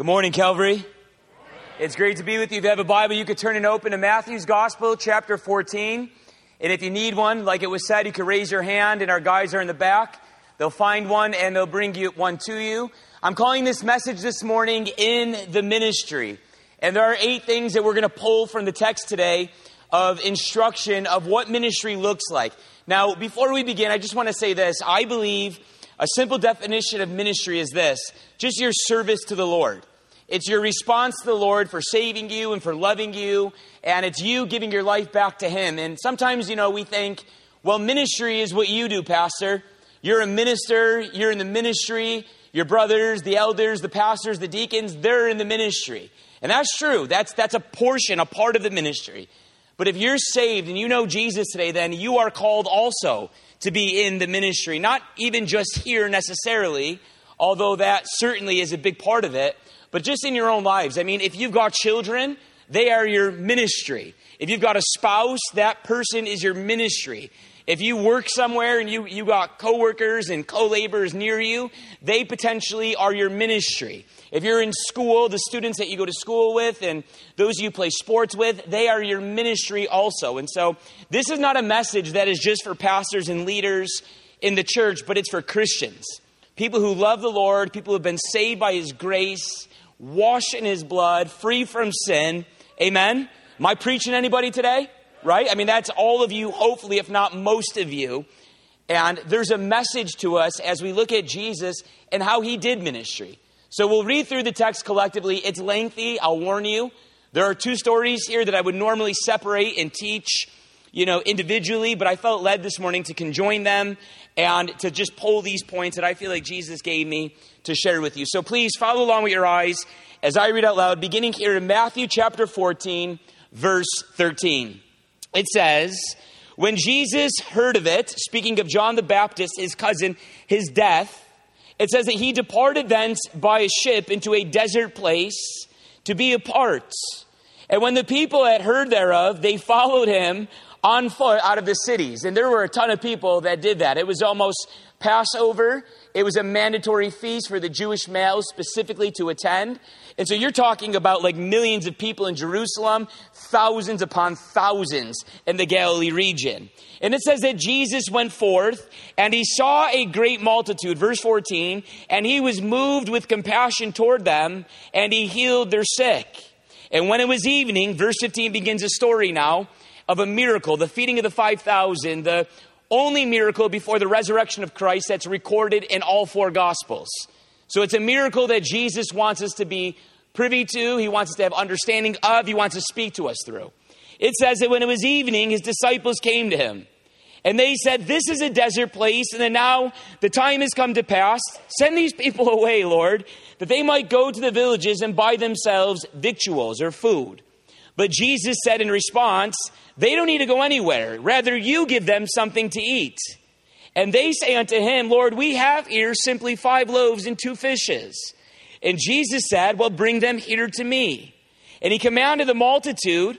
Good morning, Calvary. It's great to be with you. If you have a Bible, you could turn and open to Matthew's Gospel, chapter 14. And if you need one, like it was said, you can raise your hand, and our guys are in the back. They'll find one, and they'll bring you one to you. I'm calling this message this morning, In the Ministry. And there are 8 things that we're going to pull from the text today of instruction of what ministry looks like. Now, before we begin, I just want to say this. I believe a simple definition of ministry is this: just your service to the Lord. It's your response to the Lord for saving you and for loving you, and it's you giving your life back to Him. And sometimes, we think, well, ministry is what you do, Pastor. You're a minister, you're in the ministry, your brothers, the elders, the pastors, the deacons, they're in the ministry. And that's true. That's a portion, a part of the ministry. But if you're saved and you know Jesus today, then you are called also to be in the ministry. Not even just here necessarily, although that certainly is a big part of it, but just in your own lives. I mean, if you've got children, they are your ministry. If you've got a spouse, that person is your ministry. If you work somewhere and you got coworkers and co-laborers near you, they potentially are your ministry. If you're in school, the students that you go to school with and those you play sports with, they are your ministry also. And so this is not a message that is just for pastors and leaders in the church, but it's for Christians. People who love the Lord, people who have been saved by His grace, washed in His blood, free from sin. Amen? Am I preaching anybody today? Right? I mean, that's all of you, hopefully, if not most of you. And there's a message to us as we look at Jesus and how He did ministry. So we'll read through the text collectively. It's lengthy, I'll warn you. There are 2 stories here that I would normally separate and teach, individually, but I felt led this morning to conjoin them and to just pull these points that I feel like Jesus gave me to share with you. So please follow along with your eyes as I read out loud, beginning here in Matthew chapter 14, verse 13. It says, when Jesus heard of it, speaking of John the Baptist, his cousin, his death, it says that he departed thence by a ship into a desert place to be apart. And when the people had heard thereof, they followed him on foot out of the cities. And there were a ton of people that did that. It was almost Passover. It was a mandatory feast for the Jewish males specifically to attend. And so you're talking about like millions of people in Jerusalem, thousands upon thousands in the Galilee region. And it says that Jesus went forth and he saw a great multitude, verse 14, and he was moved with compassion toward them and he healed their sick. And when it was evening, verse 15 begins a story now of a miracle, the feeding of the 5,000, the only miracle before the resurrection of Christ that's recorded in all 4 Gospels. So it's a miracle that Jesus wants us to be privy to. He wants us to have understanding of. He wants to speak to us through. It says that when it was evening, his disciples came to him. And they said, this is a desert place. And then now the time has come to pass. Send these people away, Lord, that they might go to the villages and buy themselves victuals or food. But Jesus said in response, they don't need to go anywhere. Rather, you give them something to eat. And they say unto him, Lord, we have here simply 5 loaves and 2 fishes. And Jesus said, well, bring them here to me. And he commanded the multitude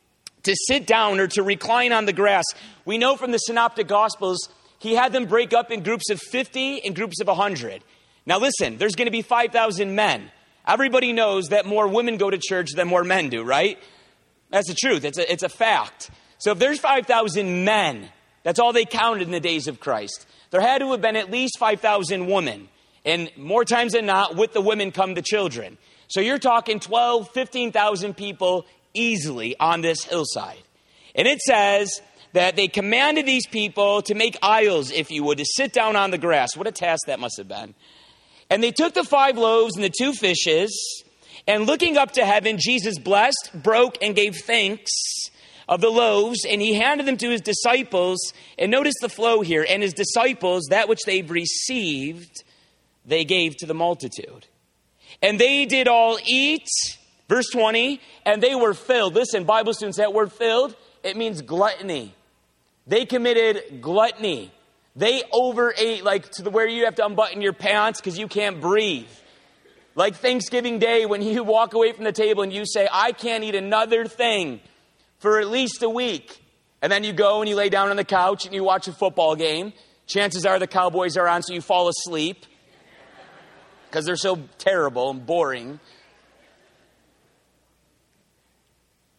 to sit down or to recline on the grass. We know from the Synoptic Gospels, he had them break up in groups of 50 and groups of 100. Now listen, there's going to be 5,000 men. Everybody knows that more women go to church than more men do, right? That's the truth. It's a fact. So if there's 5,000 men, that's all they counted in the days of Christ. There had to have been at least 5,000 women. And more times than not, with the women come the children. So you're talking 12, 15,000 people easily on this hillside. And it says that they commanded these people to make aisles, if you would, to sit down on the grass. What a task that must have been. And they took the 5 loaves and the 2 fishes, and looking up to heaven, Jesus blessed, broke, and gave thanks of the loaves, and he handed them to his disciples. And notice the flow here. And his disciples, that which they've received, they gave to the multitude. And they did all eat, verse 20, and they were filled. Listen, Bible students, that word filled, it means gluttony. They committed gluttony. They overate, like to the where you have to unbutton your pants because you can't breathe. Like Thanksgiving Day when you walk away from the table and you say, I can't eat another thing for at least a week. And then you go and you lay down on the couch and you watch a football game. Chances are the Cowboys are on, so you fall asleep because they're so terrible and boring.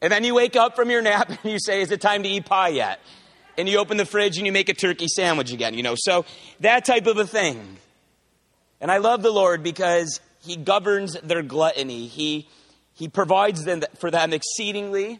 And then you wake up from your nap and you say, is it time to eat pie yet? And you open the fridge and you make a turkey sandwich again, So that type of a thing. And I love the Lord because he governs their gluttony. He provides for them exceedingly,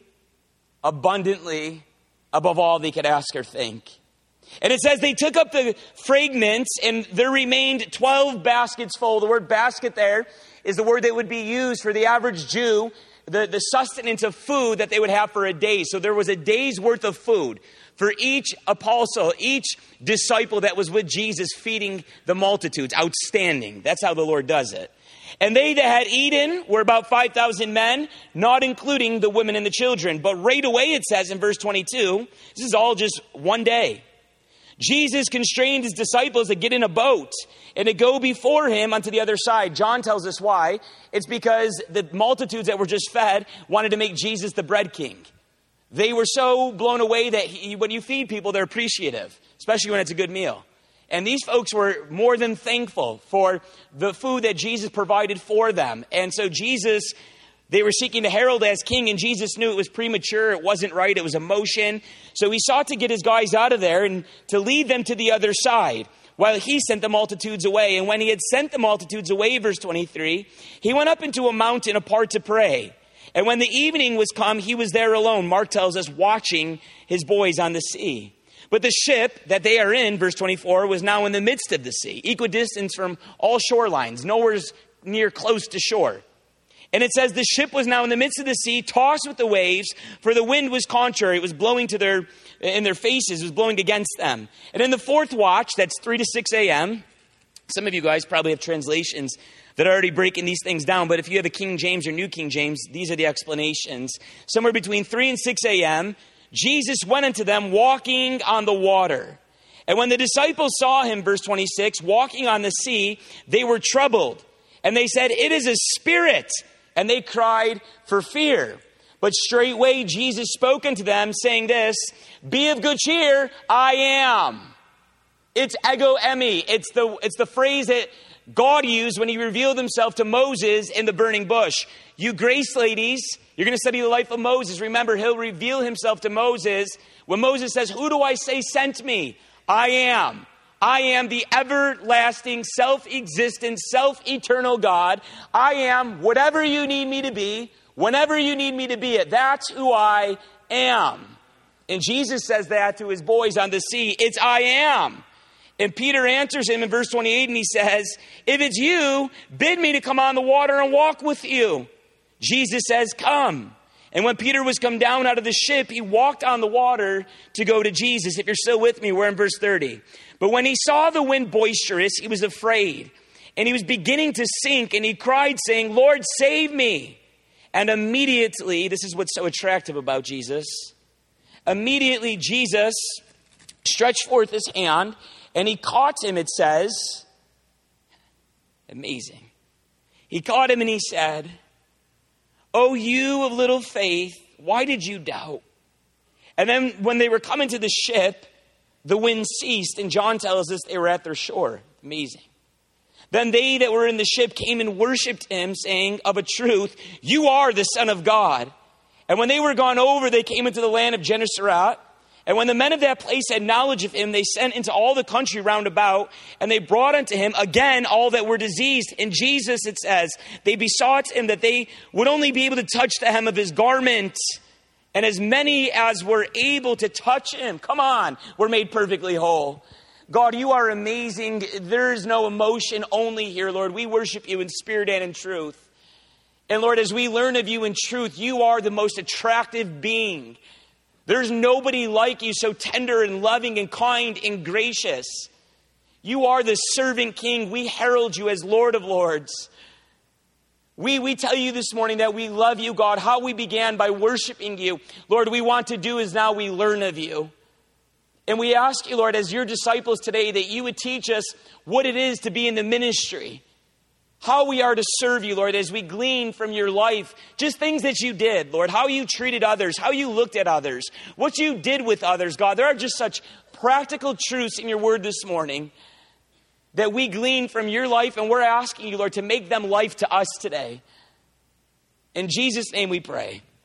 abundantly, above all they could ask or think. And it says they took up the fragments and there remained 12 baskets full. The word basket there is the word that would be used for the average Jew, the sustenance of food that they would have for a day. So there was a day's worth of food for each apostle, each disciple that was with Jesus feeding the multitudes. Outstanding. That's how the Lord does it. And they that had eaten were about 5,000 men, not including the women and the children. But right away it says in verse 22, this is all just one day. Jesus constrained his disciples to get in a boat and to go before him onto the other side. John tells us why. It's because the multitudes that were just fed wanted to make Jesus the bread king. They were so blown away that when you feed people, they're appreciative, especially when it's a good meal. And these folks were more than thankful for the food that Jesus provided for them. And so they were seeking to herald as king, and Jesus knew it was premature, it wasn't right, it was emotion. So he sought to get his guys out of there and to lead them to the other side while he sent the multitudes away. And when he had sent the multitudes away, verse 23, he went up into a mountain apart to pray. And when the evening was come, he was there alone, Mark tells us, watching his boys on the sea. But the ship that they are in, verse 24, was now in the midst of the sea, equidistant from all shorelines, nowhere's near close to shore. And it says the ship was now in the midst of the sea, tossed with the waves, for the wind was contrary. It was blowing in their faces. It was blowing against them. And in the fourth watch, that's 3 to 6 a.m., some of you guys probably have translations that are already breaking these things down. But if you have a King James or New King James, these are the explanations. Somewhere between 3 and 6 a.m., Jesus went unto them walking on the water. And when the disciples saw him, verse 26, walking on the sea, they were troubled. And they said, it is a spirit. And they cried for fear. But straightway Jesus spoke unto them, saying this, be of good cheer, I am. It's ego eimi. It's the phrase that God used when he revealed himself to Moses in the burning bush. You grace ladies, you're going to study the life of Moses. Remember, he'll reveal himself to Moses when Moses says, who do I say sent me? I am. I am the everlasting, self-existent, self-eternal God. I am whatever you need me to be, whenever you need me to be it. That's who I am. And Jesus says that to his boys on the sea. It's I am. And Peter answers him in verse 28 and he says, if it's you, bid me to come on the water and walk with you. Jesus says, come. And when Peter was come down out of the ship, he walked on the water to go to Jesus. If you're still with me, we're in verse 30. But when he saw the wind boisterous, he was afraid. And he was beginning to sink. And he cried, saying, Lord, save me. And immediately, this is what's so attractive about Jesus. Immediately, Jesus stretched forth his hand. And he caught him, it says. Amazing. He caught him and he said, O you of little faith, why did you doubt? And then when they were coming to the ship, the wind ceased. And John tells us they were at their shore. Amazing. Then they that were in the ship came and worshipped him, saying, of a truth, you are the Son of God. And when they were gone over, they came into the land of Gennesaret. And when the men of that place had knowledge of him, they sent into all the country round about, and they brought unto him again all that were diseased. And Jesus, it says, they besought him that they would only be able to touch the hem of his garment. And as many as were able to touch him, come on, were made perfectly whole. God, you are amazing. There is no emotion only here, Lord. We worship you in spirit and in truth. And Lord, as we learn of you in truth, you are the most attractive being. There's nobody like you, so tender and loving and kind and gracious. You are the servant king. We herald you as Lord of Lords. We tell you this morning that we love you, God. How we began by worshiping you. Lord, we want to do is now we learn of you. And we ask you, Lord, as your disciples today, that you would teach us what it is to be in the ministry. How we are to serve you, Lord, as we glean from your life. Just things that you did, Lord. How you treated others. How you looked at others. What you did with others, God. There are just such practical truths in your word this morning that we glean from your life. And we're asking you, Lord, to make them life to us today. In Jesus' name we pray.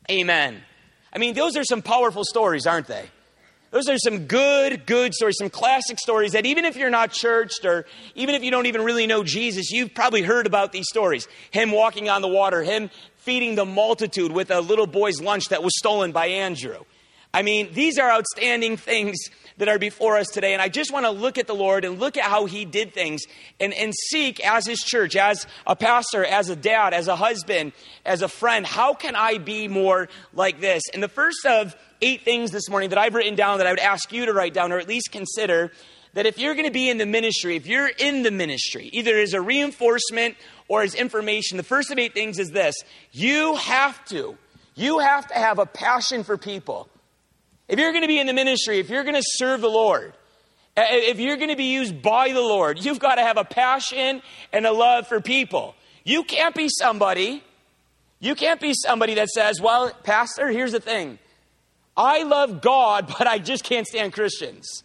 Amen. I mean, those are some powerful stories, aren't they? Those are some good stories, some classic stories that even if you're not churched or even if you don't even really know Jesus, you've probably heard about these stories. Him walking on the water, him feeding the multitude with a little boy's lunch that was stolen by Andrew. I mean, these are outstanding things that are before us today. And I just want to look at the Lord and look at how he did things and seek as his church, as a pastor, as a dad, as a husband, as a friend. How can I be more like this? And the first of 8 things this morning that I've written down that I would ask you to write down or at least consider, that if you're going to be in the ministry, if you're in the ministry, either as a reinforcement or as information, the first of 8 things is this. You have to have a passion for people. If you're going to be in the ministry, if you're going to serve the Lord, if you're going to be used by the Lord, you've got to have a passion and a love for people. You can't be somebody that says, well, Pastor, here's the thing. I love God, but I just can't stand Christians.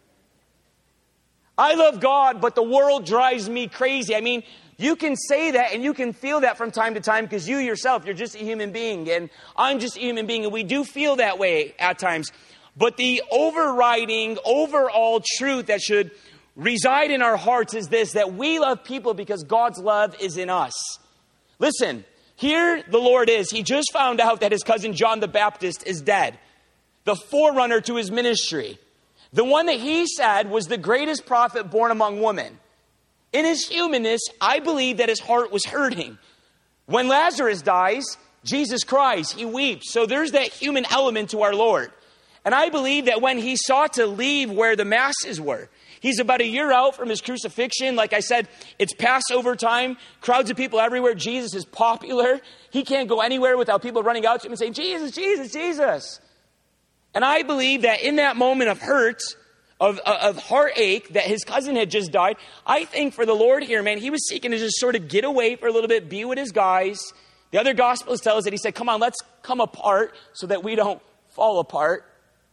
I love God, but the world drives me crazy. I mean, you can say that and you can feel that from time to time because you yourself, you're just a human being and I'm just a human being and we do feel that way at times. But the overriding, overall truth that should reside in our hearts is this, that we love people because God's love is in us. Listen, here the Lord is. He just found out that his cousin John the Baptist is dead. The forerunner to his ministry. The one that he said was the greatest prophet born among women. In his humanness, I believe that his heart was hurting. When Lazarus dies, Jesus cries, he weeps. So there's that human element to our Lord. And I believe that when he sought to leave where the masses were, he's about a year out from his crucifixion. Like I said, it's Passover time, crowds of people everywhere. Jesus is popular. He can't go anywhere without people running out to him and saying, Jesus, Jesus, Jesus. And I believe that in that moment of hurt, of heartache that his cousin had just died, I think for the Lord here, man, he was seeking to just sort of get away for a little bit, be with his guys. The other Gospels tell us that he said, come on, let's come apart so that we don't fall apart.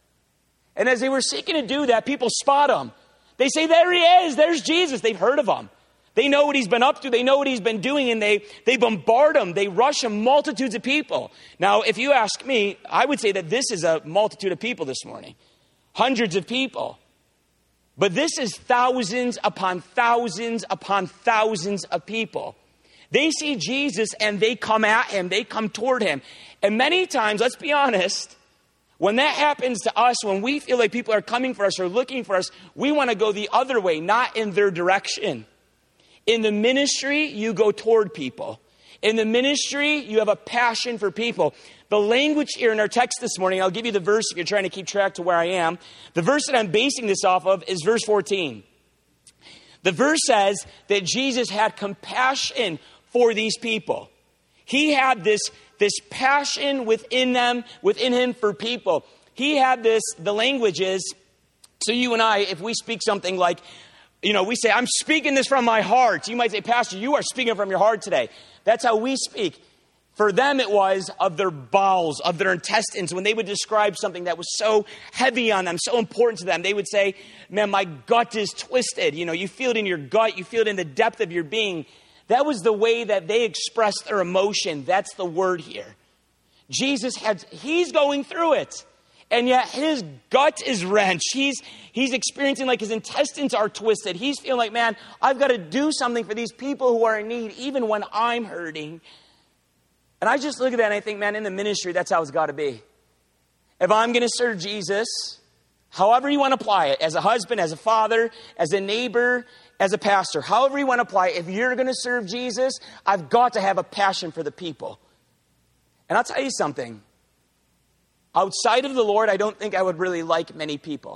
And as they were seeking to do that, people spot him. They say, there he is, there's Jesus. They've heard of him. They know what he's been up to. They know what he's been doing, and they bombard him. They rush him, multitudes of people. Now, if you ask me, I would say that this is a multitude of people this morning. Hundreds of people. But this is thousands upon thousands upon thousands of people. They see Jesus and they come at him. They come toward him. And many times, let's be honest, when that happens to us, when we feel like people are coming for us or looking for us, we want to go the other way, not in their direction. In the ministry, you go toward people. In the ministry, you have a passion for people. The language here in our text this morning, I'll give you the verse if you're trying to keep track to where I am. The verse that I'm basing this off of is verse 14. The verse says that Jesus had compassion for these people. He had this passion within him for people. He had this, the language is, so you and I, if we speak something like, we say, I'm speaking this from my heart. You might say, Pastor, you are speaking from your heart today. That's how we speak. For them, it was of their bowels, of their intestines. When they would describe something that was so heavy on them, so important to them, they would say, man, my gut is twisted. You feel it in your gut. You feel it in the depth of your being. That was the way that they expressed their emotion. That's the word here. He's going through it. And yet his gut is wrenched. He's experiencing like his intestines are twisted. He's feeling like, man, I've got to do something for these people who are in need, even when I'm hurting. And I just look at that and I think, man, in the ministry, that's how it's got to be. If I'm going to serve Jesus, however you want to apply it, as a husband, as a father, as a neighbor, as a pastor, however you want to apply it, if you're going to serve Jesus, I've got to have a passion for the people. And I'll tell you something. Outside of the Lord, I don't think I would really like many people.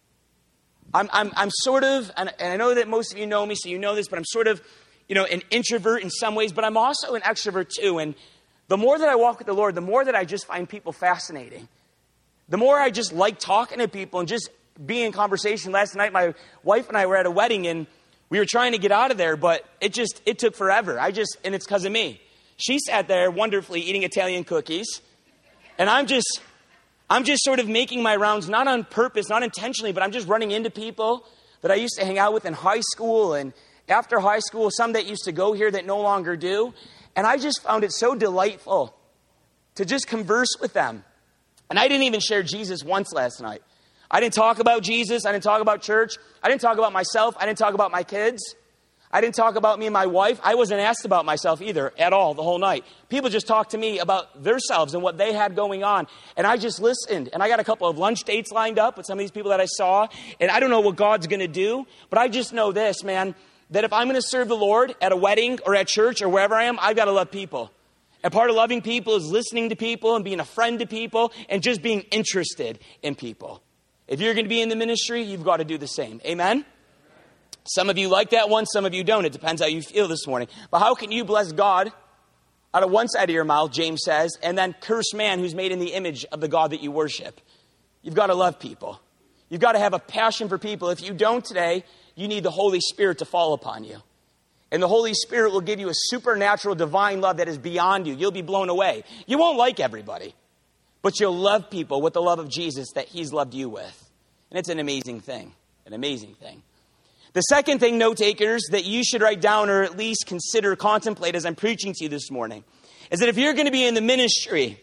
I'm sort of, and I know that most of you know me, so you know this, but I'm sort of, an introvert in some ways, but I'm also an extrovert too. And the more that I walk with the Lord, the more that I just find people fascinating. The more I just like talking to people and just being in conversation. Last night, my wife and I were at a wedding and we were trying to get out of there, but it took forever. And it's because of me. She sat there wonderfully eating Italian cookies. And I'm just sort of making my rounds, not on purpose, not intentionally, but I'm just running into people that I used to hang out with in high school and after high school, some that used to go here that no longer do. And I just found it so delightful to just converse with them. And I didn't even share Jesus once last night. I didn't talk about Jesus. I didn't talk about church. I didn't talk about myself. I didn't talk about my kids. I didn't talk about me and my wife. I wasn't asked about myself either at all the whole night. People just talked to me about themselves and what they had going on. And I just listened. And I got a couple of lunch dates lined up with some of these people that I saw. And I don't know what God's going to do. But I just know this, man, that if I'm going to serve the Lord at a wedding or at church or wherever I am, I've got to love people. And part of loving people is listening to people and being a friend to people and just being interested in people. If you're going to be in the ministry, you've got to do the same. Amen? Some of you like that one, some of you don't. It depends how you feel this morning. But how can you bless God out of one side of your mouth, James says, and then curse man who's made in the image of the God that you worship? You've got to love people. You've got to have a passion for people. If you don't today, you need the Holy Spirit to fall upon you. And the Holy Spirit will give you a supernatural divine love that is beyond you. You'll be blown away. You won't like everybody, but you'll love people with the love of Jesus that he's loved you with. And it's an amazing thing. An amazing thing. The second thing, note takers, that you should write down or at least consider, contemplate as I'm preaching to you this morning, is that if you're going to be in the ministry,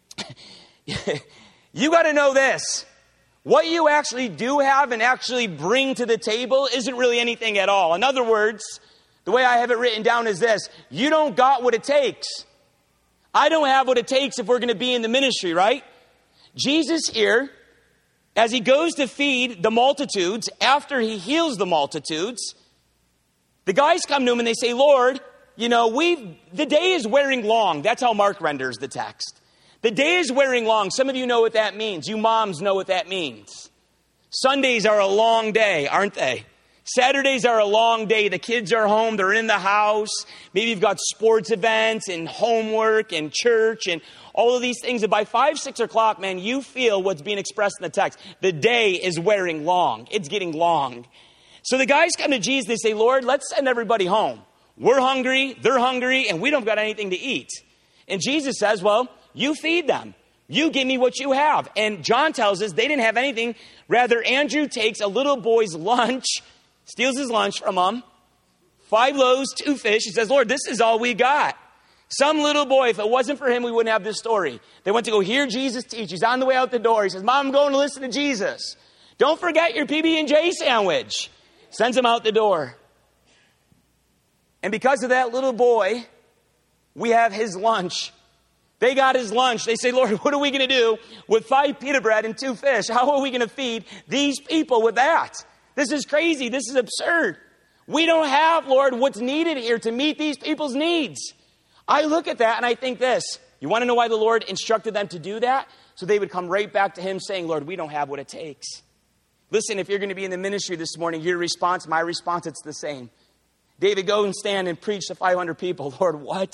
you got to know this. What you actually do have and actually bring to the table isn't really anything at all. In other words, the way I have it written down is this. You don't got what it takes. I don't have what it takes if we're going to be in the ministry, right? Jesus here, as he goes to feed the multitudes, after he heals the multitudes, the guys come to him and they say, Lord, you know, the day is wearing long. That's how Mark renders the text. The day is wearing long. Some of you know what that means. You moms know what that means. Sundays are a long day, aren't they? Saturdays are a long day. The kids are home. They're in the house. Maybe you've got sports events and homework and church and all of these things. And by 5, 6 o'clock, man, you feel what's being expressed in the text. The day is wearing long. It's getting long. So the guys come to Jesus. They say, Lord, let's send everybody home. We're hungry. They're hungry. And we don't got anything to eat. And Jesus says, well, you feed them. You give me what you have. And John tells us they didn't have anything. Rather, Andrew takes a little boy's lunch, steals his lunch from him. 5 loaves, 2 fish. He says, Lord, this is all we got. Some little boy, if it wasn't for him, we wouldn't have this story. They went to go hear Jesus teach. He's on the way out the door. He says, Mom, I'm going to listen to Jesus. Don't forget your PB&J sandwich. Sends him out the door. And because of that little boy, we have his lunch. They got his lunch. They say, Lord, what are we going to do with 5 pita bread and 2 fish? How are we going to feed these people with that? This is crazy. This is absurd. We don't have, Lord, what's needed here to meet these people's needs. I look at that and I think this. You want to know why the Lord instructed them to do that? So they would come right back to him saying, Lord, we don't have what it takes. Listen, if you're going to be in the ministry this morning, your response, my response, it's the same. David, go and stand and preach to 500 people. Lord, what?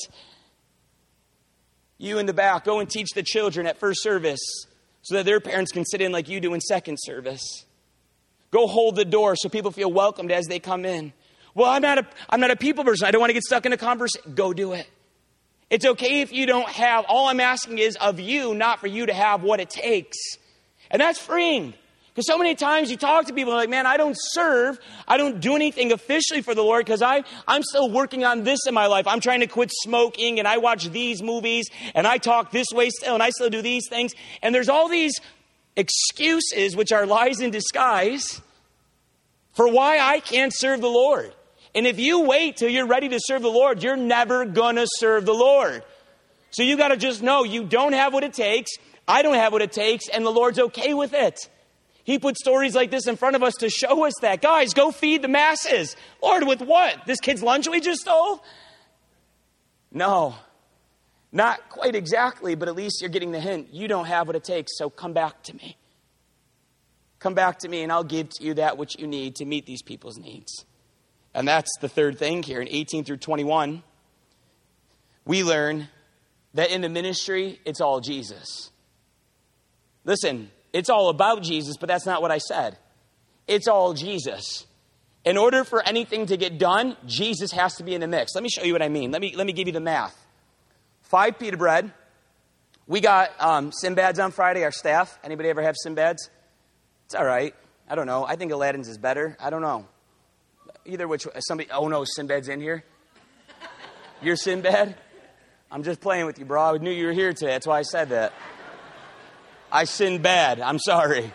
You in the back, go and teach the children at first service so that their parents can sit in like you do in second service. Go hold the door so people feel welcomed as they come in. Well, I'm not a people person. I don't want to get stuck in a conversation. Go do it. It's okay if you don't have. All I'm asking is of you, not for you to have what it takes. And that's freeing. Because so many times you talk to people and like, man, I don't serve. I don't do anything officially for the Lord because I'm still working on this in my life. I'm trying to quit smoking and I watch these movies and I talk this way still and I still do these things. And there's all these excuses, which are lies in disguise, for why I can't serve the Lord. And if you wait till you're ready to serve the Lord, you're never going to serve the Lord. So you got to just know you don't have what it takes. I don't have what it takes. And the Lord's okay with it. He put stories like this in front of us to show us that. Guys, go feed the masses. Lord, with what? This kid's lunch we just stole? No, not quite exactly, but at least you're getting the hint. You don't have what it takes, so come back to me. Come back to me and I'll give to you that which you need to meet these people's needs. And that's the third thing here in 18 through 21. We learn that in the ministry, it's all Jesus. Listen, it's all about Jesus, but that's not what I said. It's all Jesus. In order for anything to get done, Jesus has to be in the mix. Let me show you what I mean. Let me give you the math. 5 pita bread. We got Sinbad's on Friday, our staff. Anybody ever have Sinbad's? It's all right. I don't know. I think Aladdin's is better. I don't know. Either which, somebody, oh no, Sinbad's in here? You're Sinbad? I'm just playing with you, bro. I knew you were here today. That's why I said that. I sinned bad. I'm sorry.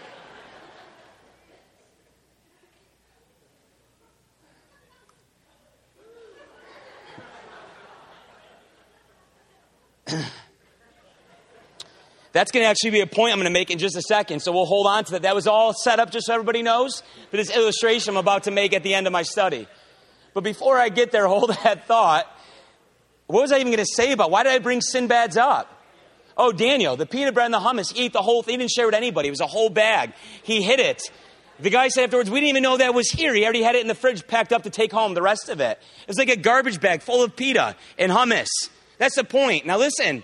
That's going to actually be a point I'm going to make in just a second, so we'll hold on to that. That was all set up just so everybody knows for this illustration I'm about to make at the end of my study. But before I get there, hold that thought. What was I even going to say about? Why did I bring Sinbad's up? Oh, Daniel, the peanut bread and the hummus, he ate the whole thing. He didn't share with anybody. It was a whole bag. He hid it. The guy said afterwards, we didn't even know that was here. He already had it in the fridge packed up to take home, the rest of it. It was like a garbage bag full of pita and hummus. That's the point. Now listen.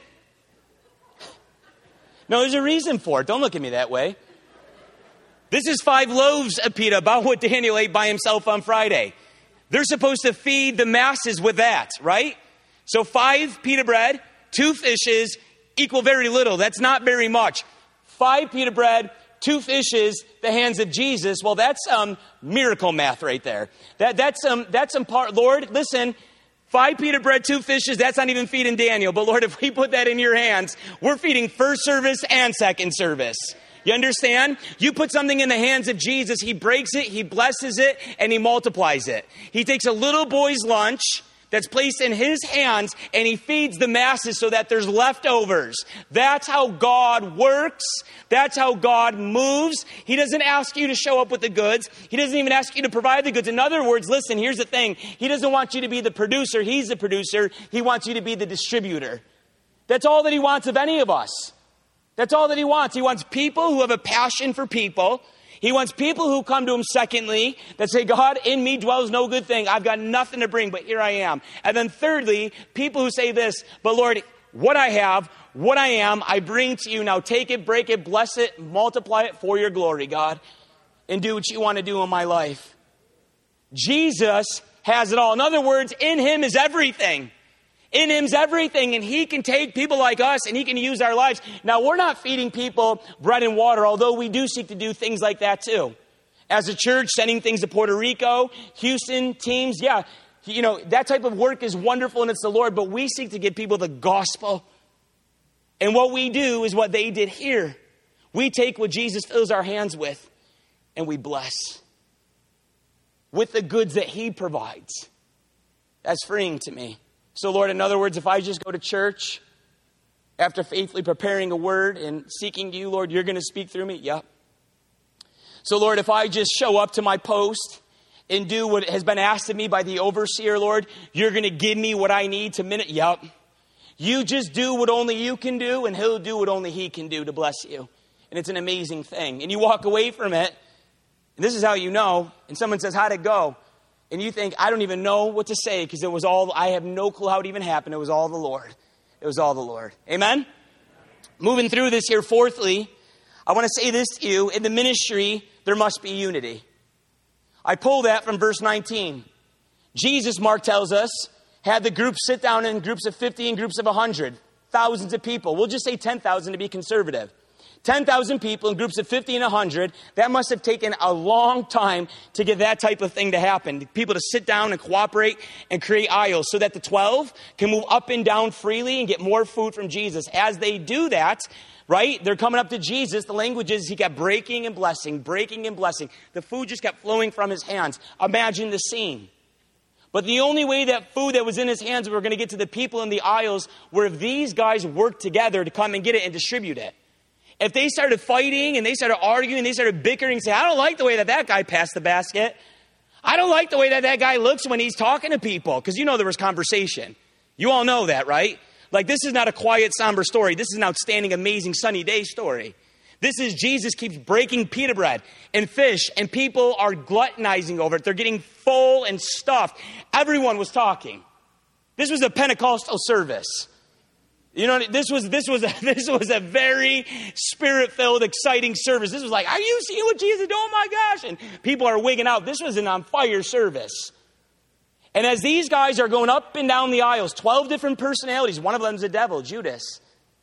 No, there's a reason for it. Don't look at me that way. This is 5 loaves of pita, about what Daniel ate by himself on Friday. They're supposed to feed the masses with that, right? So 5 pita bread, 2 fishes, equal very little. That's not very much. 5 pita bread, 2 fishes, the hands of Jesus. Well, that's miracle math right there. That's some part. Lord, listen. 5 pita bread, 2 fishes, that's not even feeding Daniel. But Lord, if we put that in your hands, we're feeding first service and second service. You understand? You put something in the hands of Jesus, he breaks it, he blesses it, and he multiplies it. He takes a little boy's lunch that's placed in his hands, and he feeds the masses so that there's leftovers. That's how God works. That's how God moves. He doesn't ask you to show up with the goods. He doesn't even ask you to provide the goods. In other words, listen, here's the thing. He doesn't want you to be the producer. He's the producer. He wants you to be the distributor. That's all that he wants of any of us. That's all that he wants. He wants people who have a passion for people. He wants people who come to him, secondly, that say, God, in me dwells no good thing. I've got nothing to bring, but here I am. And then thirdly, people who say this, but Lord, what I have, what I am, I bring to you. Now take it, break it, bless it, multiply it for your glory, God, and do what you want to do in my life. Jesus has it all. In other words, in him is everything. In him's everything, and he can take people like us and he can use our lives. Now, we're not feeding people bread and water, although we do seek to do things like that too. As a church, sending things to Puerto Rico, Houston, teams, yeah. You know, that type of work is wonderful and it's the Lord, but we seek to give people the gospel. And what we do is what they did here. We take what Jesus fills our hands with and we bless with the goods that he provides. That's freeing to me. So, Lord, in other words, if I just go to church after faithfully preparing a word and seeking you, Lord, you're going to speak through me? Yep. So, Lord, if I just show up to my post and do what has been asked of me by the overseer, Lord, you're going to give me what I need to minute? Yep. You just do what only you can do, and he'll do what only he can do to bless you. And it's an amazing thing. And you walk away from it, and this is how you know, and someone says, how'd it go? And you think, I don't even know what to say because it was all, I have no clue how it even happened. It was all the Lord. It was all the Lord. Amen? Moving through this here, fourthly, I want to say this to you. In the ministry, there must be unity. I pull that from verse 19. Jesus, Mark tells us, had the groups sit down in groups of 50 and groups of 100. Thousands of people. We'll just say 10,000 to be conservative. 10,000 people in groups of 50 and 100, that must have taken a long time to get that type of thing to happen. People to sit down and cooperate and create aisles so that the 12 can move up and down freely and get more food from Jesus. As they do that, right, they're coming up to Jesus. The language is he kept breaking and blessing, breaking and blessing. The food just kept flowing from his hands. Imagine the scene. But the only way that food that was in his hands were going to get to the people in the aisles were if these guys worked together to come and get it and distribute it. If they started fighting and they started arguing, they started bickering, say, I don't like the way that guy passed the basket. I don't like the way that guy looks when he's talking to people. Because you know there was conversation. You all know that, right? Like this is not a quiet, somber story. This is an outstanding, amazing, sunny day story. This is Jesus keeps breaking pita bread and fish, and people are gluttonizing over it. They're getting full and stuffed. Everyone was talking. This was a Pentecostal service. You know, this was a very spirit-filled, exciting service. This was like, are you seeing what Jesus did? Oh my gosh. And people are wigging out. This was an on-fire service. And as these guys are going up and down the aisles, 12 different personalities. One of them is the devil, Judas.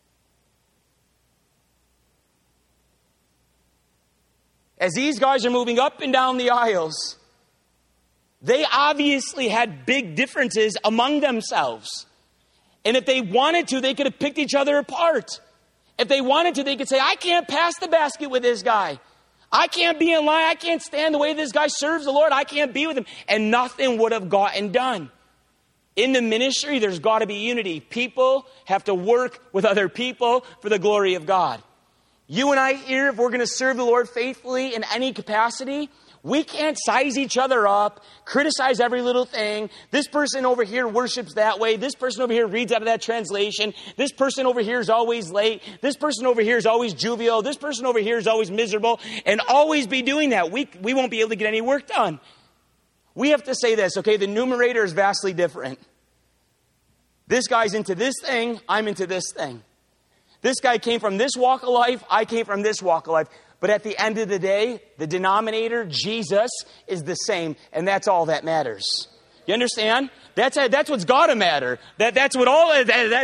As these guys are moving up and down the aisles, they obviously had big differences among themselves. And if they wanted to, they could have picked each other apart. If they wanted to, they could say, I can't pass the basket with this guy. I can't be in line. I can't stand the way this guy serves the Lord. I can't be with him. And nothing would have gotten done. In the ministry, there's got to be unity. People have to work with other people for the glory of God. You and I here, if we're going to serve the Lord faithfully in any capacity, we can't size each other up, criticize every little thing. This person over here worships that way. This person over here reads out of that translation. This person over here is always late. This person over here is always jovial. This person over here is always miserable. And always be doing that. We won't be able to get any work done. We have to say this, okay? The numerator is vastly different. This guy's into this thing. I'm into this thing. This guy came from this walk of life. I came from this walk of life. But at the end of the day, the denominator, Jesus, is the same. And that's all that matters. You understand? That's what's got to matter. That's all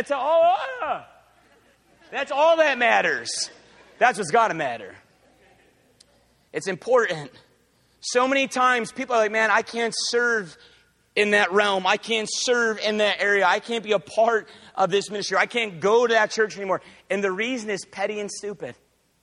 that matters. That's what's got to matter. It's important. So many times people are like, man, I can't serve in that realm. I can't serve in that area. I can't be a part of this ministry. I can't go to that church anymore. And the reason is petty and stupid.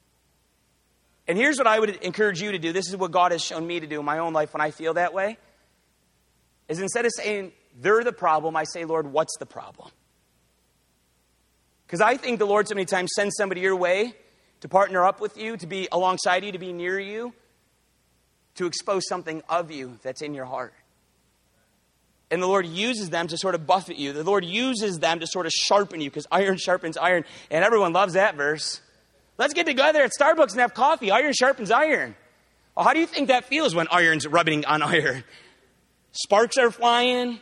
And here's what I would encourage you to do. This is what God has shown me to do in my own life when I feel that way. Is instead of saying, they're the problem, I say, Lord, what's the problem? Because I think the Lord so many times sends somebody your way to partner up with you, to be alongside you, to be near you, to expose something of you that's in your heart. And the Lord uses them to sort of buffet you. The Lord uses them to sort of sharpen you, because iron sharpens iron. And everyone loves that verse. Let's get together at Starbucks and have coffee. Iron sharpens iron. Well, how do you think that feels when iron's rubbing on iron? Sparks are flying.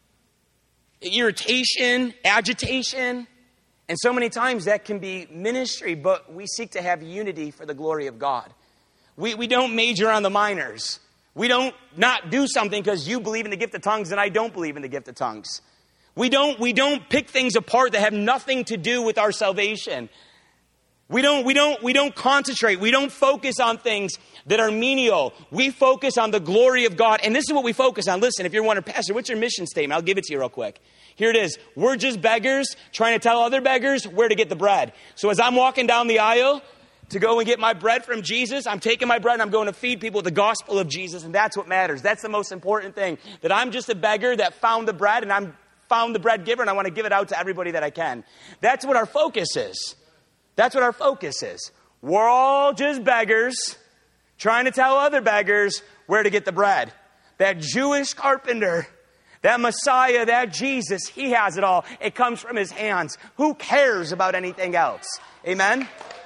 Irritation, agitation. And so many times that can be ministry, but we seek to have unity for the glory of God. We don't major on the minors. We don't not do something because you believe in the gift of tongues and I don't believe in the gift of tongues. We don't pick things apart that have nothing to do with our salvation. We don't concentrate. We don't focus on things that are menial. We focus on the glory of God. And this is what we focus on. Listen, if you're wondering, Pastor, what's your mission statement? I'll give it to you real quick. Here it is. We're just beggars trying to tell other beggars where to get the bread. So as I'm walking down the aisle to go and get my bread from Jesus, I'm taking my bread and I'm going to feed people with the gospel of Jesus. And that's what matters. That's the most important thing. That I'm just a beggar that found the bread and I'm found the bread giver and I want to give it out to everybody that I can. That's what our focus is. That's what our focus is. We're all just beggars trying to tell other beggars where to get the bread. That Jewish carpenter, that Messiah, that Jesus, he has it all. It comes from his hands. Who cares about anything else? Amen?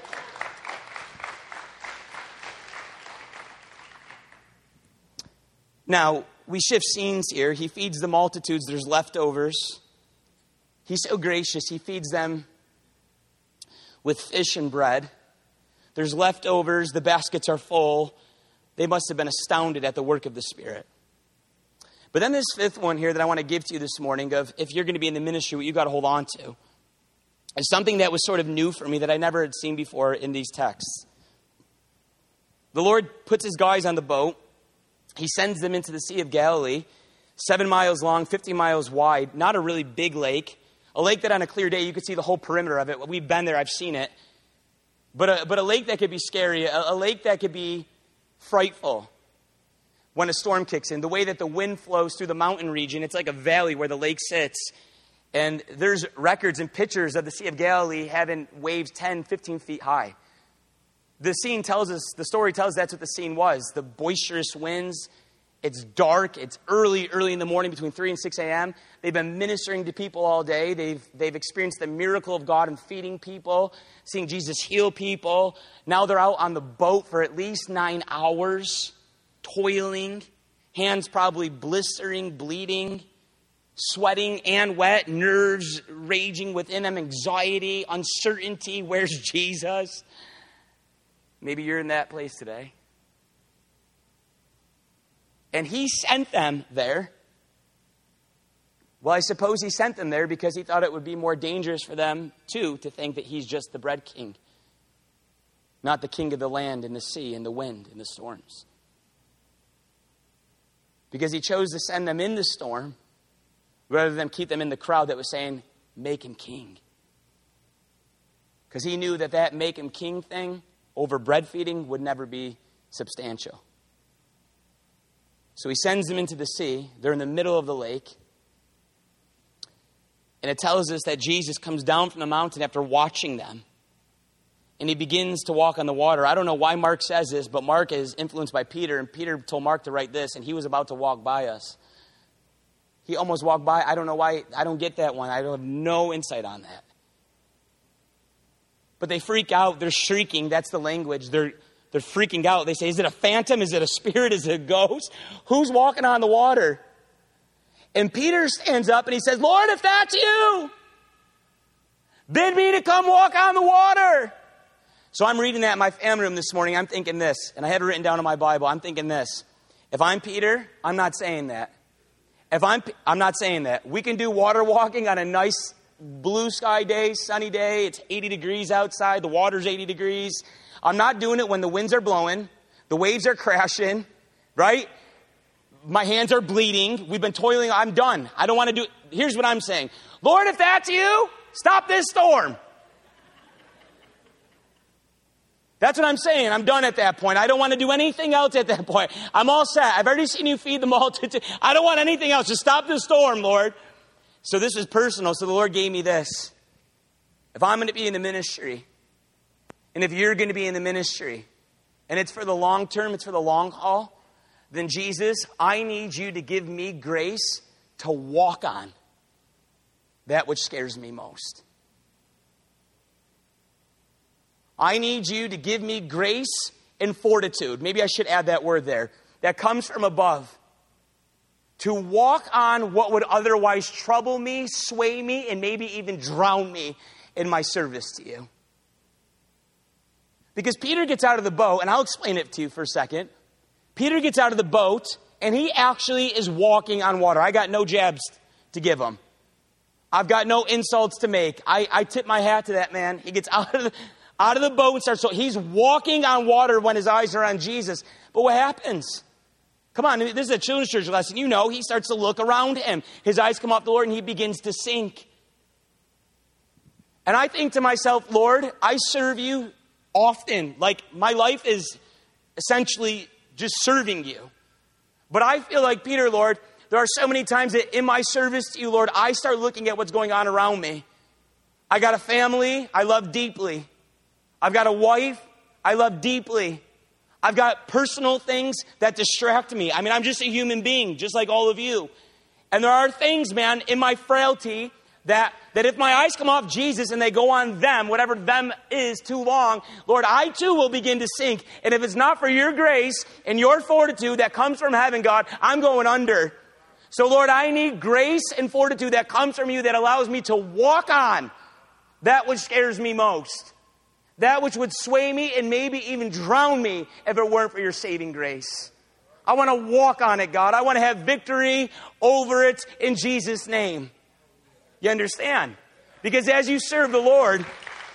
Now, we shift scenes here. He feeds the multitudes. There's leftovers. He's so gracious. He feeds them with fish and bread. There's leftovers. The baskets are full. They must have been astounded at the work of the Spirit. But then this fifth one here that I want to give to you this morning of if you're going to be in the ministry, what you got to hold on to is something that was sort of new for me that I never had seen before in these texts. The Lord puts his guys on the boat. He sends them into the Sea of Galilee, 7 miles long, 50 miles wide, not a really big lake. A lake that on a clear day, you could see the whole perimeter of it. We've been there. I've seen it. But a lake that could be scary, a lake that could be frightful when a storm kicks in. The way that the wind flows through the mountain region, it's like a valley where the lake sits. And there's records and pictures of the Sea of Galilee having waves 10, 15 feet high. The story tells us that's what the scene was. The boisterous winds. It's dark. It's early in the morning between 3 and 6 a.m. They've been ministering to people all day. They've experienced the miracle of God in feeding people, seeing Jesus heal people. Now they're out on the boat for at least 9 hours, toiling, hands probably blistering, bleeding, sweating and wet, nerves raging within them, anxiety, uncertainty. Where's Jesus? Maybe you're in that place today. And he sent them there. Well, I suppose he sent them there because he thought it would be more dangerous for them, too, to think that he's just the bread king. Not the king of the land and the sea and the wind and the storms. Because he chose to send them in the storm rather than keep them in the crowd that was saying, make him king. Because he knew that make him king thing over bread feeding would never be substantial. So he sends them into the sea. They're in the middle of the lake. And it tells us that Jesus comes down from the mountain after watching them. And he begins to walk on the water. I don't know why Mark says this, but Mark is influenced by Peter. And Peter told Mark to write this, and he was about to walk by us. He almost walked by. I don't know why. I don't get that one. I have no insight on that. But they freak out. They're shrieking. That's the language. They're freaking out. They say, is it a phantom? Is it a spirit? Is it a ghost? Who's walking on the water? And Peter stands up and he says, Lord, if that's you, bid me to come walk on the water. So I'm reading that in my family room this morning. I'm thinking this, and I had it written down in my Bible. I'm thinking this. If I'm Peter, I'm not saying that. I'm not saying that. We can do water walking on a nice blue sky day, sunny day. It's 80 degrees outside. The water's 80 degrees. I'm not doing it when the winds are blowing. The waves are crashing, right? My hands are bleeding. We've been toiling. I'm done. I don't want to do it. Here's what I'm saying. Lord, if that's you, stop this storm. That's what I'm saying. I'm done at that point. I don't want to do anything else at that point. I'm all set. I've already seen you feed the multitude. I don't want anything else. Just stop the storm, Lord. So this is personal. So the Lord gave me this. If I'm going to be in the ministry, and if you're going to be in the ministry, and it's for the long term, it's for the long haul, then Jesus, I need you to give me grace to walk on that which scares me most. I need you to give me grace and fortitude. Maybe I should add that word there. That comes from above. To walk on what would otherwise trouble me, sway me, and maybe even drown me in my service to you. Because Peter gets out of the boat, and I'll explain it to you for a second. Peter gets out of the boat, and he actually is walking on water. I got no jabs to give him. I've got no insults to make. I tip my hat to that man. He gets out of the boat and starts, so he's walking on water when his eyes are on Jesus. But what happens? Come on, this is a children's church lesson. You know, he starts to look around him. His eyes come off the Lord and he begins to sink. And I think to myself, Lord, I serve you often. Like my life is essentially just serving you. But I feel like Peter, Lord, there are so many times that in my service to you, Lord, I start looking at what's going on around me. I got a family I love deeply. I've got a wife I love deeply. I've got personal things that distract me. I mean, I'm just a human being, just like all of you. And there are things, man, in my frailty that if my eyes come off Jesus and they go on them, whatever them is too long, Lord, I too will begin to sink. And if it's not for your grace and your fortitude that comes from heaven, God, I'm going under. So, Lord, I need grace and fortitude that comes from you that allows me to walk on that which scares me most. That which would sway me and maybe even drown me if it weren't for your saving grace. I want to walk on it, God. I want to have victory over it in Jesus' name. You understand? Because as you serve the Lord,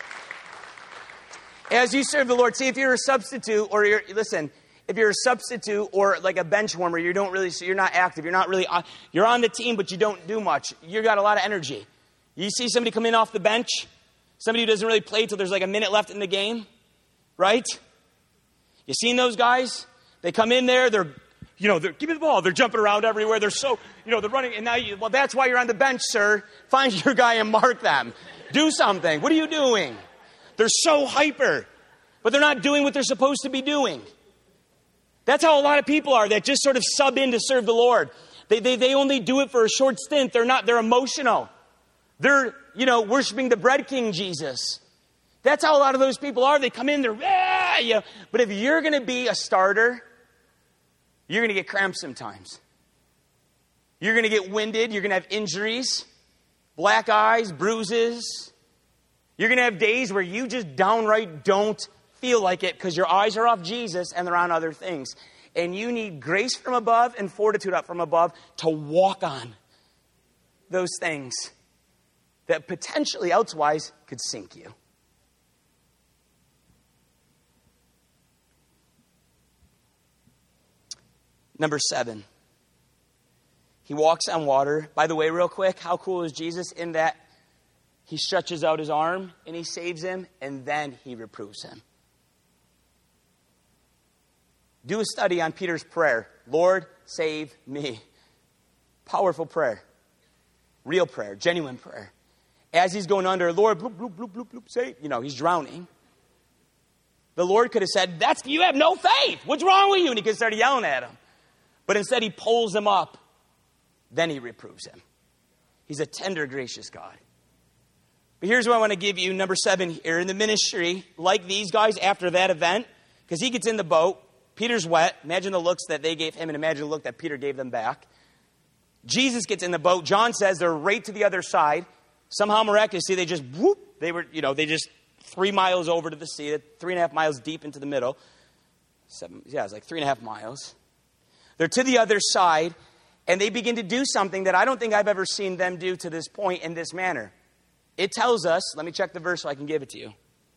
see, if you're a substitute or if you're a substitute or like a bench warmer, so you're not active. You're on the team, but you don't do much. You got a lot of energy. You see somebody come in off the bench, somebody who doesn't really play till there's like a minute left in the game, right? You seen those guys? They come in there, they're give me the ball. They're jumping around everywhere. They're so, they're running. And now that's why you're on the bench, sir. Find your guy and mark them. Do something. What are you doing? They're so hyper, but they're not doing what they're supposed to be doing. That's how a lot of people are that just sort of sub in to serve the Lord. They only do it for a short stint. They're emotional. They're, worshiping the bread king, Jesus. That's how a lot of those people are. They come in, but if you're going to be a starter, you're going to get cramps sometimes. You're going to get winded. You're going to have injuries, black eyes, bruises. You're going to have days where you just downright don't feel like it because your eyes are off Jesus and they're on other things. And you need grace from above and fortitude up from above to walk on those things that potentially elsewise could sink you. Number 7. He walks on water. By the way, real quick, how cool is Jesus in that he stretches out his arm and he saves him, and then he reproves him. Do a study on Peter's prayer. Lord, save me. Powerful prayer. Real prayer. Genuine prayer. As he's going under, Lord, bloop, bloop, bloop, bloop, bloop, save. He's drowning. The Lord could have said, you have no faith. What's wrong with you? And he could have started yelling at him. But instead he pulls him up. Then he reproves him. He's a tender, gracious God. But here's what I want to give you. Number 7 here. In the ministry, like these guys after that event, because he gets in the boat. Peter's wet. Imagine the looks that they gave him and imagine the look that Peter gave them back. Jesus gets in the boat. John says they're right to the other side. Somehow miraculously, they just whoop. They just 3 miles over to the sea, 3.5 miles deep into the middle. It's like 3.5 miles. They're to the other side, and they begin to do something that I don't think I've ever seen them do to this point in this manner. It tells us, let me check the verse so I can give it to you.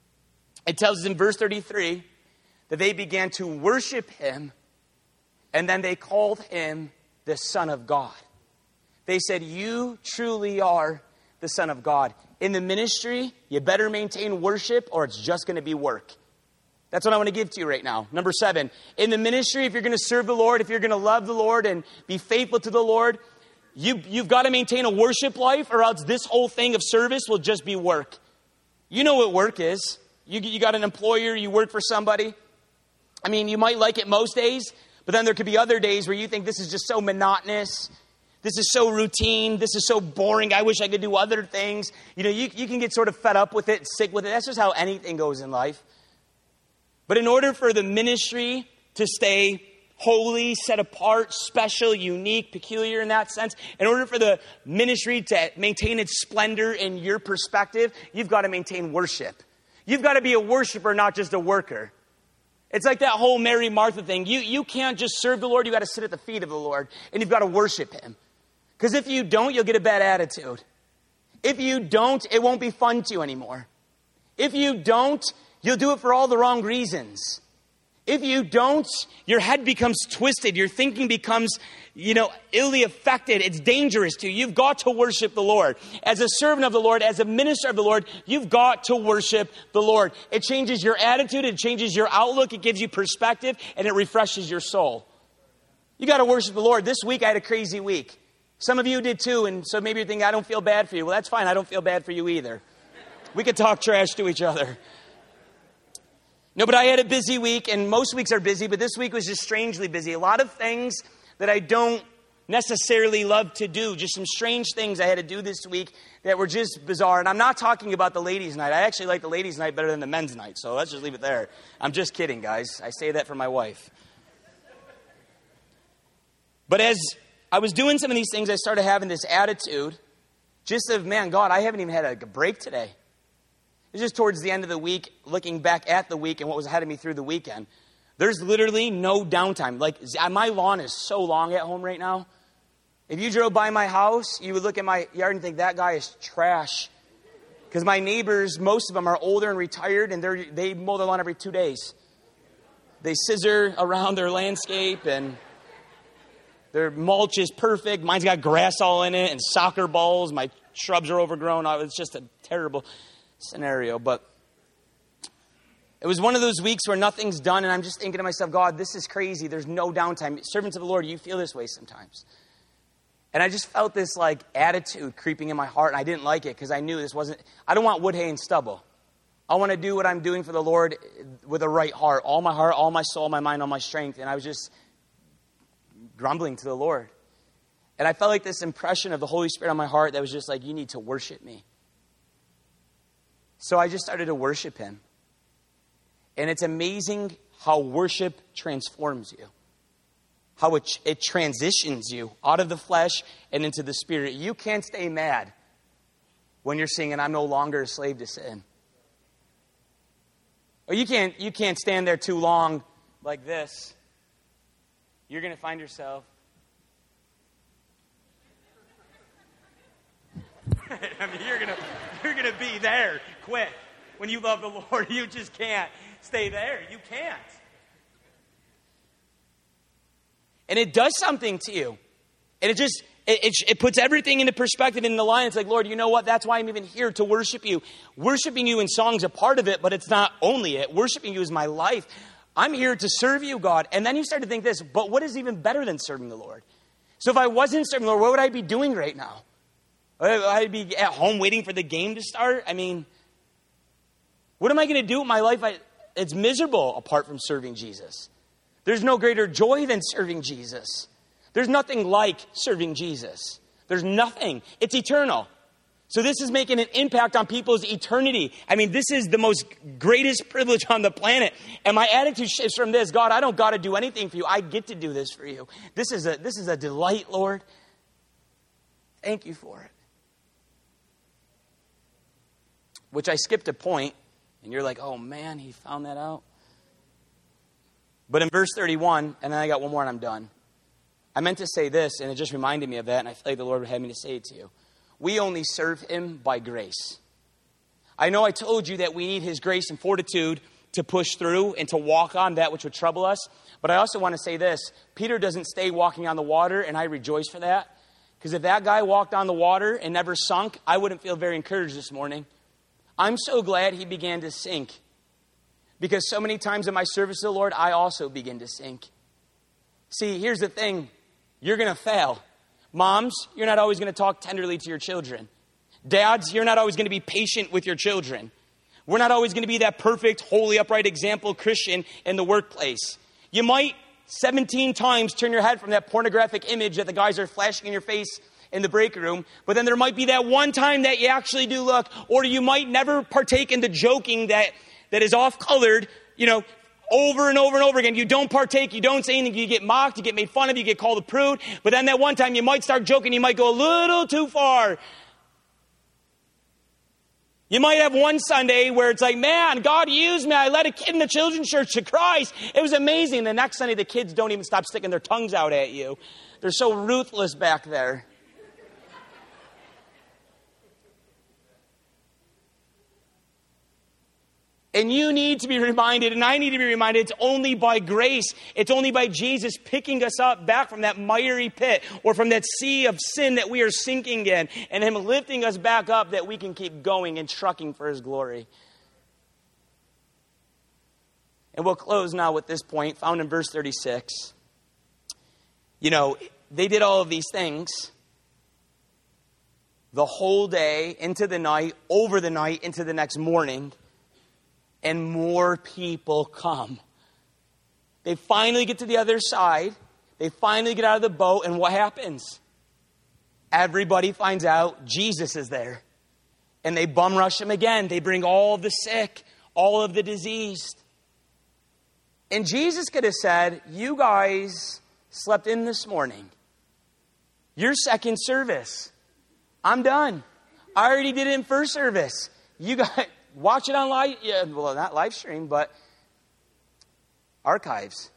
It tells us in verse 33 that they began to worship him, and then they called him the Son of God. They said, you truly are the Son of God. In the ministry, you better maintain worship or it's just going to be work. That's what I want to give to you right now. Number 7, in the ministry, if you're going to serve the Lord, if you're going to love the Lord and be faithful to the Lord, you've got to maintain a worship life or else this whole thing of service will just be work. You know what work is. You got an employer, you work for somebody. I mean, you might like it most days, but then there could be other days where you think this is just so monotonous. This is so routine. This is so boring. I wish I could do other things. You can get sort of fed up with it, sick with it. That's just how anything goes in life. But in order for the ministry to stay holy, set apart, special, unique, peculiar in that sense, in order for the ministry to maintain its splendor in your perspective, you've got to maintain worship. You've got to be a worshiper, not just a worker. It's like that whole Mary Martha thing. You can't just serve the Lord. You've got to sit at the feet of the Lord, and you've got to worship him. Because if you don't, you'll get a bad attitude. If you don't, it won't be fun to you anymore. If you don't, you'll do it for all the wrong reasons. If you don't, your head becomes twisted. Your thinking becomes, illy affected. It's dangerous to you. You've got to worship the Lord. As a servant of the Lord, as a minister of the Lord, you've got to worship the Lord. It changes your attitude. It changes your outlook. It gives you perspective, and it refreshes your soul. You got to worship the Lord. This week, I had a crazy week. Some of you did too, and so maybe you're thinking, I don't feel bad for you. Well, that's fine. I don't feel bad for you either. We could talk trash to each other. No, but I had a busy week, and most weeks are busy, but this week was just strangely busy. A lot of things that I don't necessarily love to do, just some strange things I had to do this week that were just bizarre. And I'm not talking about the ladies' night. I actually like the ladies' night better than the men's night, so let's just leave it there. I'm just kidding, guys. I say that for my wife. But as I was doing some of these things, I started having this attitude just of, man, God, I haven't even had a break today. It was just towards the end of the week, looking back at the week and what was ahead of me through the weekend. There's literally no downtime. Like, my lawn is so long at home right now. If you drove by my house, you would look at my yard and think, that guy is trash. Because my neighbors, most of them are older and retired, and they mow their lawn every 2 days. They scissor around their landscape, and their mulch is perfect. Mine's got grass all in it and soccer balls. My shrubs are overgrown. It's just a terrible scenario. But it was one of those weeks where nothing's done, and I'm just thinking to myself, God, this is crazy. There's no downtime. Servants of the Lord, you feel this way sometimes. And I just felt this attitude creeping in my heart, and I didn't like it because I knew I don't want wood, hay, and stubble. I want to do what I'm doing for the Lord with a right heart, all my soul, my mind, all my strength. And I was just grumbling to the Lord. And I felt like this impression of the Holy Spirit on my heart that was just like, you need to worship me. So I just started to worship him. And it's amazing how worship transforms you. How it transitions you out of the flesh and into the spirit. You can't stay mad when you're singing, I'm no longer a slave to sin. Or you can't stand there too long like this. You're going to find yourself. I mean, you're going to be there quick when you love the Lord. You just can't stay there. You can't. And it does something to you. And it puts everything into perspective and in the line. It's like, Lord, you know what? That's why I'm even here, to worship you. Worshiping you in song is a part of it, but it's not only it. Worshiping you is my life. I'm here to serve you, God. And then you start to think this, but what is even better than serving the Lord? So if I wasn't serving the Lord, what would I be doing right now? I'd be at home waiting for the game to start. I mean, what am I going to do with my life? It's miserable apart from serving Jesus. There's no greater joy than serving Jesus. There's nothing like serving Jesus. There's nothing. It's eternal. So this is making an impact on people's eternity. I mean, this is the most greatest privilege on the planet. And my attitude shifts from this: God, I don't got to do anything for you. I get to do this for you. This is a delight, Lord. Thank you for it. Which I skipped a point, and you're like, oh man, he found that out. But in verse 31, and then I got one more and I'm done. I meant to say this, and it just reminded me of that, and I feel like the Lord would have me to say it to you. We only serve him by grace. I know I told you that we need his grace and fortitude to push through and to walk on that which would trouble us. But I also want to say this. Peter doesn't stay walking on the water, and I rejoice for that. Because if that guy walked on the water and never sunk, I wouldn't feel very encouraged this morning. I'm so glad he began to sink. Because so many times in my service to the Lord, I also begin to sink. See, here's the thing. You're going to fail. Moms, you're not always going to talk tenderly to your children. Dads, you're not always going to be patient with your children. We're not always going to be that perfect, holy, upright example Christian in the workplace. You might 17 times turn your head from that pornographic image that the guys are flashing in your face in the break room, but then there might be that one time that you actually do look, or you might never partake in the joking that is off-colored, over and over and over again. You don't partake, you don't say anything, you get mocked, you get made fun of, you get called a prude, but then that one time you might start joking, you might go a little too far. You might have one Sunday where it's like, man, God used me. I led a kid in the children's church to Christ. It was amazing. The next Sunday, the kids don't even stop sticking their tongues out at you. They're so ruthless back there. And you need to be reminded, and I need to be reminded, it's only by grace. It's only by Jesus picking us up back from that miry pit or from that sea of sin that we are sinking in, and him lifting us back up that we can keep going and trucking for his glory. And we'll close now with this point found in verse 36. They did all of these things the whole day, into the night, over the night, into the next morning. And more people come. They finally get to the other side. They finally get out of the boat. And what happens? Everybody finds out Jesus is there. And they bum rush him again. They bring all of the sick, all of the diseased. And Jesus could have said, you guys slept in this morning. Your second service. I'm done. I already did it in first service. You guys... Watch it on live, well, not live stream, but archives.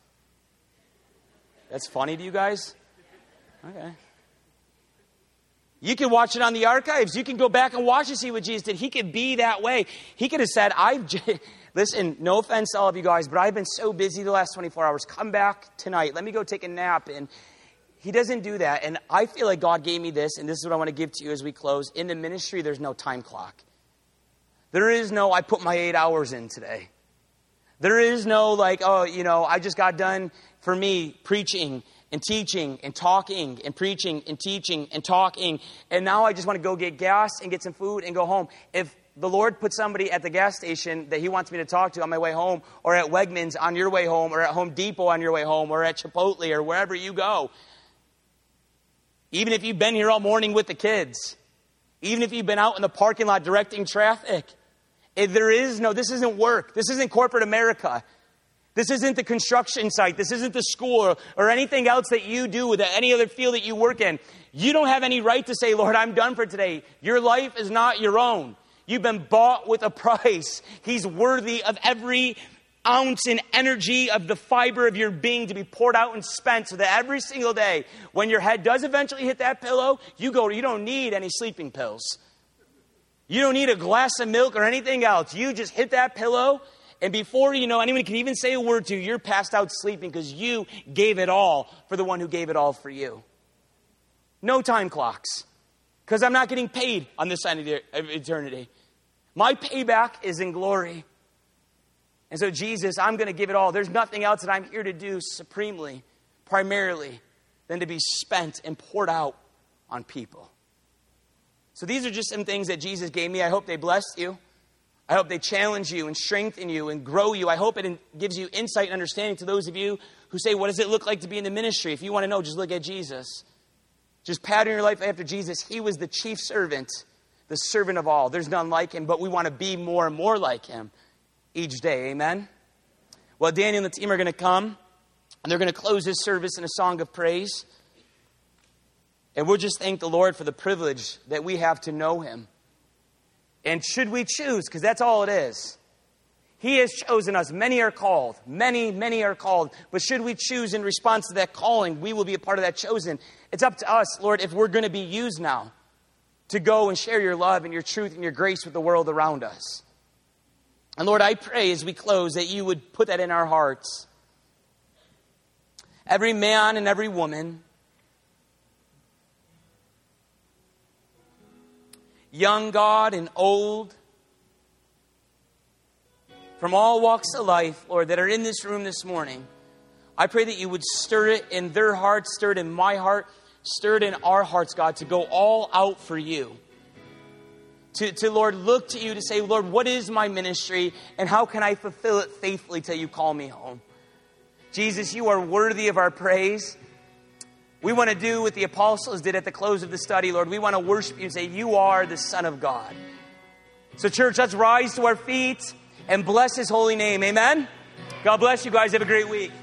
That's funny to you guys? Okay. You can watch it on the archives. You can go back and watch and see what Jesus did. He could be that way. He could have said, listen, no offense to all of you guys, but I've been so busy the last 24 hours. Come back tonight. Let me go take a nap. And he doesn't do that. And I feel like God gave me this, and this is what I want to give to you as we close. In the ministry, there's no time clock. There is no, I put my 8 hours in today. There is no I just got done for me preaching and teaching and talking and preaching and teaching and talking. And now I just want to go get gas and get some food and go home. If the Lord put somebody at the gas station that he wants me to talk to on my way home, or at Wegmans on your way home, or at Home Depot on your way home, or at Chipotle or wherever you go, even if you've been here all morning with the kids, even if you've been out in the parking lot directing traffic, this isn't work. This isn't corporate America. This isn't the construction site. This isn't the school or anything else that you do with any other field that you work in. You don't have any right to say, Lord, I'm done for today. Your life is not your own. You've been bought with a price. He's worthy of every ounce and energy of the fiber of your being to be poured out and spent, so that every single day when your head does eventually hit that pillow, you don't need any sleeping pills. You don't need a glass of milk or anything else. You just hit that pillow, and before you know anyone can even say a word to you, you're passed out sleeping because you gave it all for the one who gave it all for you. No time clocks. Because I'm not getting paid on this side of eternity. My payback is in glory. And so, Jesus, I'm going to give it all. There's nothing else that I'm here to do supremely, primarily, than to be spent and poured out on people. So these are just some things that Jesus gave me. I hope they bless you. I hope they challenge you and strengthen you and grow you. I hope it gives you insight and understanding to those of you who say, what does it look like to be in the ministry? If you want to know, just look at Jesus. Just pattern your life after Jesus. He was the chief servant, the servant of all. There's none like him, but we want to be more and more like him each day. Amen? Well, Daniel and the team are going to come, and they're going to close this service in a song of praise. And we'll just thank the Lord for the privilege that we have to know him. And should we choose, because that's all it is. He has chosen us. Many are called. Many are called. But should we choose in response to that calling, we will be a part of that chosen. It's up to us, Lord, if we're going to be used now to go and share your love and your truth and your grace with the world around us. And Lord, I pray as we close that you would put that in our hearts. Every man and every woman, young, God, and old, from all walks of life, Lord, that are in this room this morning, I pray that you would stir it in their hearts, stir it in my heart, stir it in our hearts, God, to go all out for you. To Lord, look to you to say, Lord, what is my ministry and how can I fulfill it faithfully till you call me home? Jesus, you are worthy of our praise. We want to do what the apostles did at the close of the study, Lord. We want to worship you and say, you are the Son of God. So church, let's rise to our feet and bless his holy name. Amen? God bless you guys. Have a great week.